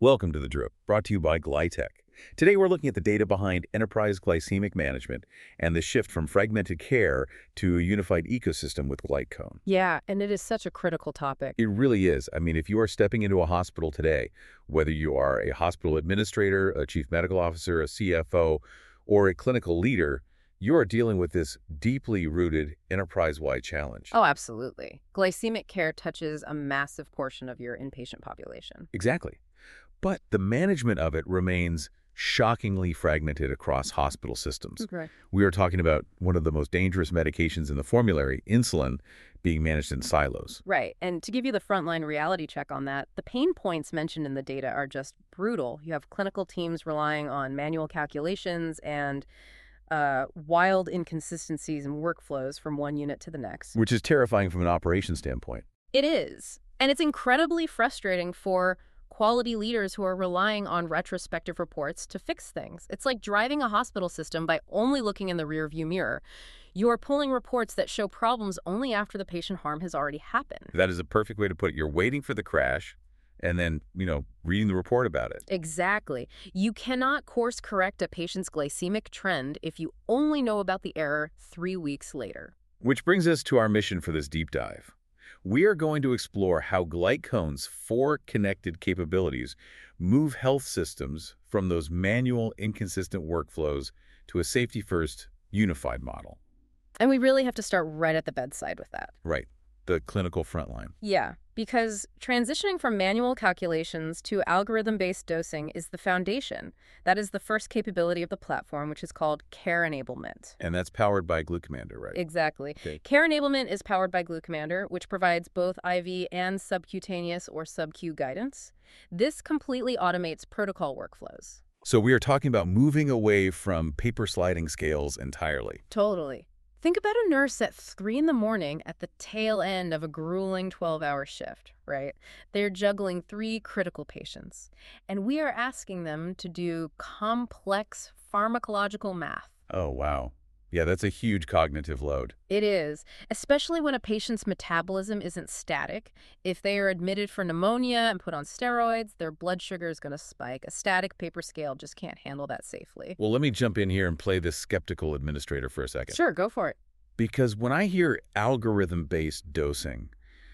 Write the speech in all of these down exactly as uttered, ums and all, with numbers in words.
Welcome to The Drip, brought to you by Glytech. Today we're looking at the data behind enterprise glycemic management and the shift from fragmented care to a unified ecosystem with GlytCone. Yeah, and it is such a critical topic. It really is. I mean, if you are stepping into a hospital today, whether you are a hospital administrator, a chief medical officer, a C F O, or a clinical leader, you are dealing with this deeply rooted enterprise-wide challenge. Oh, absolutely. Glycemic care touches a massive portion of your inpatient population. Exactly. But the management of it remains shockingly fragmented across hospital systems. Right. We are talking about one of the most dangerous medications in the formulary, insulin, being managed in silos. Right. And to give you the frontline reality check on that, the pain points mentioned in the data are just brutal. You have clinical teams relying on manual calculations and uh, wild inconsistencies in workflows from one unit to the next. Which is terrifying from an operations standpoint. It is. And it's incredibly frustrating for quality leaders who are relying on retrospective reports to fix things. It's like driving a hospital system by only looking in the rearview mirror. You are pulling reports that show problems only after the patient harm has already happened. That is a perfect way to put it. You're waiting for the crash and then, you know, reading the report about it. Exactly. You cannot course correct a patient's glycemic trend if you only know about the error three weeks later. Which brings us to our mission for this deep dive. We are going to explore how GlytCone's four connected capabilities move health systems from those manual, inconsistent workflows to a safety-first, unified model. And we really have to start right at the bedside with that. Right. The clinical frontline. Yeah, because transitioning from manual calculations to algorithm-based dosing is the foundation. That is the first capability of the platform, which is called Care Enablement. And that's powered by GluCommander, right? Exactly. Okay. Care Enablement is powered by GluCommander, which provides both I V and subcutaneous or sub-Q guidance. This completely automates protocol workflows. So we are talking about moving away from paper sliding scales entirely. Totally. Think about a nurse at three in the morning at the tail end of a grueling twelve-hour shift, right? They're juggling three critical patients, and we are asking them to do complex pharmacological math. Oh, wow. Yeah, that's a huge cognitive load. It is, especially when a patient's metabolism isn't static. If they are admitted for pneumonia and put on steroids, their blood sugar is going to spike. A static paper scale just can't handle that safely. Well, let me jump in here and play this skeptical administrator for a second. Sure, go for it. Because when I hear algorithm-based dosing,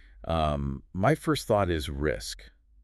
um, my first thought is risk.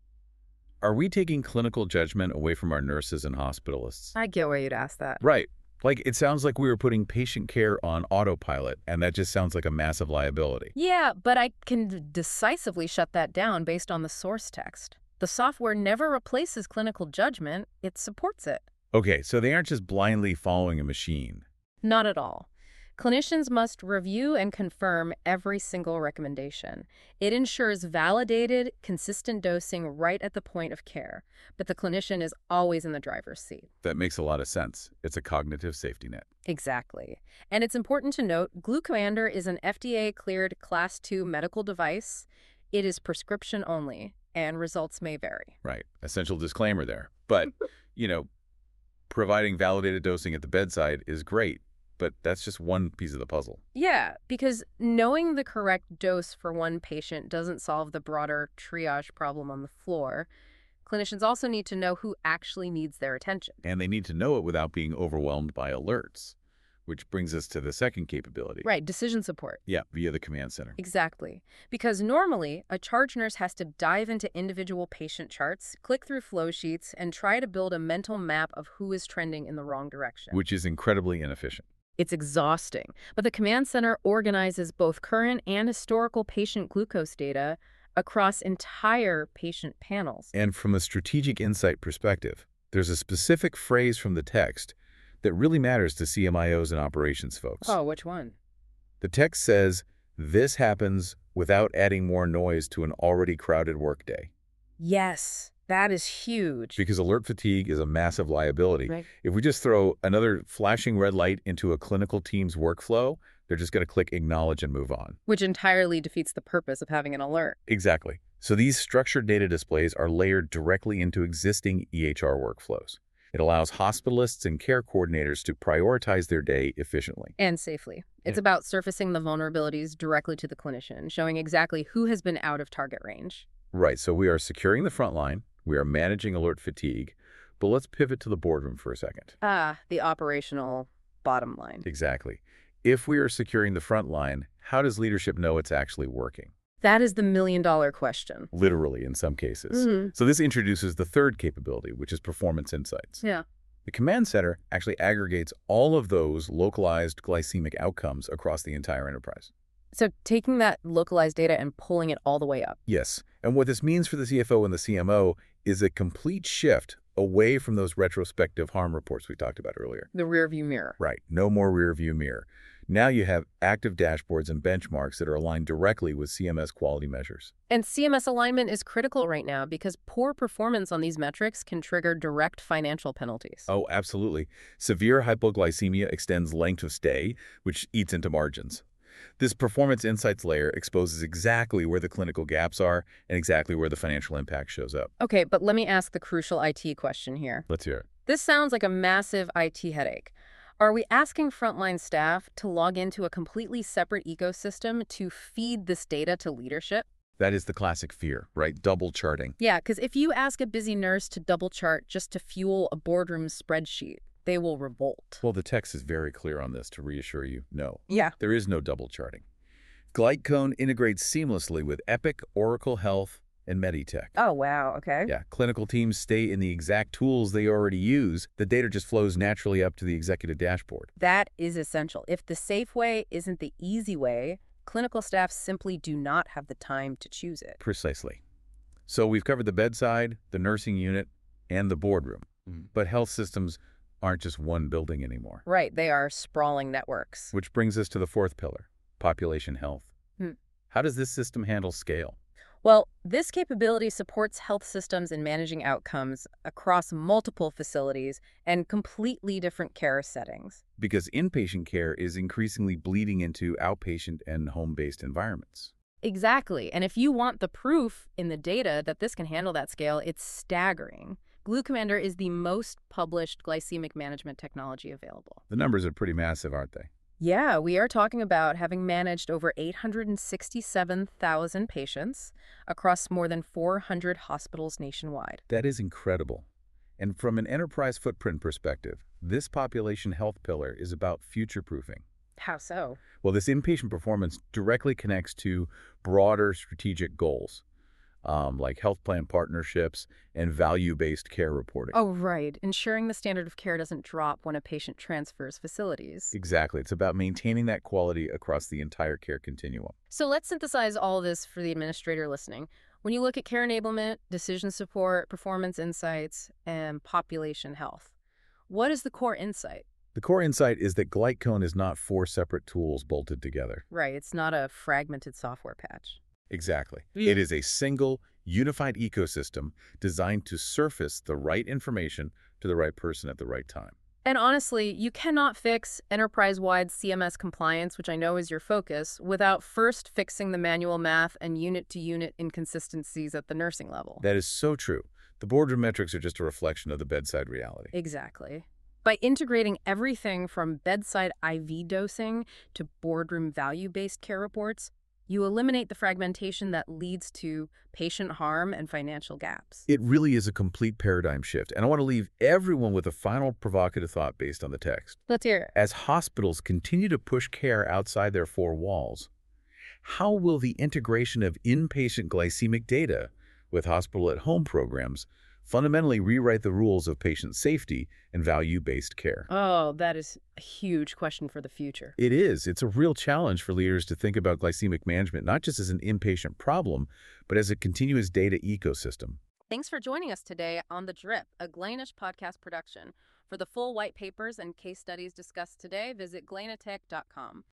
Are we taking clinical judgment away from our nurses and hospitalists? I get why you'd ask that. Right. Like, it sounds like we were putting patient care on autopilot, and that just sounds like a massive liability. Yeah, but I can decisively shut that down based on the source text. The software never replaces clinical judgment, it supports it. Okay, so they aren't just blindly following a machine. Not at all. Clinicians must review and confirm every single recommendation. It ensures validated, consistent dosing right at the point of care, but the clinician is always in the driver's seat. That makes a lot of sense. It's a cognitive safety net. Exactly. And it's important to note, GluCommander is an F D A-cleared Class two medical device. It is prescription only, and results may vary. Right. Essential disclaimer there. But, you know, providing validated dosing at the bedside is great. But that's just one piece of the puzzle. Yeah, because knowing the correct dose for one patient doesn't solve the broader triage problem on the floor. Clinicians also need to know who actually needs their attention. And they need to know it without being overwhelmed by alerts, which brings us to the second capability. Right, decision support. Yeah, via the command center. Exactly. Because normally, a charge nurse has to dive into individual patient charts, click through flow sheets, and try to build a mental map of who is trending in the wrong direction. Which is incredibly inefficient. It's exhausting, but the command center organizes both current and historical patient glucose data across entire patient panels. And from a strategic insight perspective, there's a specific phrase from the text that really matters to C M I Os and operations folks. Oh, which one? The text says, this happens without adding more noise to an already crowded workday. Yes. That is huge. Because alert fatigue is a massive liability. Right. If we just throw another flashing red light into a clinical team's workflow, they're just going to click acknowledge and move on. Which entirely defeats the purpose of having an alert. Exactly. So these structured data displays are layered directly into existing E H R workflows. It allows hospitalists and care coordinators to prioritize their day efficiently. And safely. It's Yeah. about surfacing the vulnerabilities directly to the clinician, showing exactly who has been out of target range. Right. So we are securing the front line. We are managing alert fatigue. But let's pivot to the boardroom for a second. Ah, the operational bottom line. Exactly. If we are securing the front line, how does leadership know it's actually working? That is the million-dollar question. Literally, in some cases. Mm-hmm. So this introduces the third capability, which is performance insights. Yeah. The command center actually aggregates all of those localized glycemic outcomes across the entire enterprise. So taking that localized data and pulling it all the way up. Yes. And what this means for the C F O and the C M O is a complete shift away from those retrospective harm reports we talked about earlier. The rear view mirror. Right. No more rear view mirror. Now you have active dashboards and benchmarks that are aligned directly with C M S quality measures. And C M S alignment is critical right now because poor performance on these metrics can trigger direct financial penalties. Oh, absolutely. Severe hypoglycemia extends length of stay, which eats into margins. This performance insights layer exposes exactly where the clinical gaps are and exactly where the financial impact shows up. Okay, but let me ask the crucial I T question here. Let's hear it. This sounds like a massive I T headache. Are we asking frontline staff to log into a completely separate ecosystem to feed this data to leadership? That is the classic fear, right? Double charting. Yeah, because if you ask a busy nurse to double chart just to fuel a boardroom spreadsheet, they will revolt. Well, the text is very clear on this to reassure you. No. Yeah. There is no double charting. GlycCone integrates seamlessly with Epic, Oracle Health, and Meditech. Oh, wow. Okay. Yeah, clinical teams stay in the exact tools they already use. The data just flows naturally up to the executive dashboard. That is essential. If the safe way isn't the easy way, clinical staff simply do not have the time to choose it. Precisely. So we've covered the bedside, the nursing unit, and the boardroom. Mm. But health systems aren't just one building anymore. Right. They are sprawling networks. Which brings us to the fourth pillar, population health. Hmm. How does this system handle scale? Well, this capability supports health systems in managing outcomes across multiple facilities and completely different care settings. Because inpatient care is increasingly bleeding into outpatient and home-based environments. Exactly. And if you want the proof in the data that this can handle that scale, it's staggering. Glucommander is the most published glycemic management technology available. The numbers are pretty massive, aren't they? Yeah, we are talking about having managed over eight hundred sixty-seven thousand patients across more than four hundred hospitals nationwide. That is incredible. And from an enterprise footprint perspective, this population health pillar is about future-proofing. How so? Well, this inpatient performance directly connects to broader strategic goals, um, like health plan partnerships and value-based care reporting. Oh, right. Ensuring the standard of care doesn't drop when a patient transfers facilities. Exactly. It's about maintaining that quality across the entire care continuum. So let's synthesize all this for the administrator listening. When you look at care enablement, decision support, performance insights, and population health, what is the core insight? The core insight is that GlycCone is not four separate tools bolted together. Right. It's not a fragmented software patch. Exactly. Yeah. It is a single, unified ecosystem designed to surface the right information to the right person at the right time. And honestly, you cannot fix enterprise-wide C M S compliance, which I know is your focus, without first fixing the manual math and unit-to-unit inconsistencies at the nursing level. That is so true. The boardroom metrics are just a reflection of the bedside reality. Exactly. By integrating everything from bedside I V dosing to boardroom value-based care reports, you eliminate the fragmentation that leads to patient harm and financial gaps. It really is a complete paradigm shift, and I want to leave everyone with a final provocative thought based on the text. Let's hear it. As hospitals continue to push care outside their four walls, how will the integration of inpatient glycemic data with hospital-at-home programs fundamentally rewrite the rules of patient safety and value-based care? Oh, that is a huge question for the future. It is. It's a real challenge for leaders to think about glycemic management not just as an inpatient problem, but as a continuous data ecosystem. Thanks for joining us today on The Drip, a Glanish podcast production. For the full white papers and case studies discussed today, visit glanatech dot com.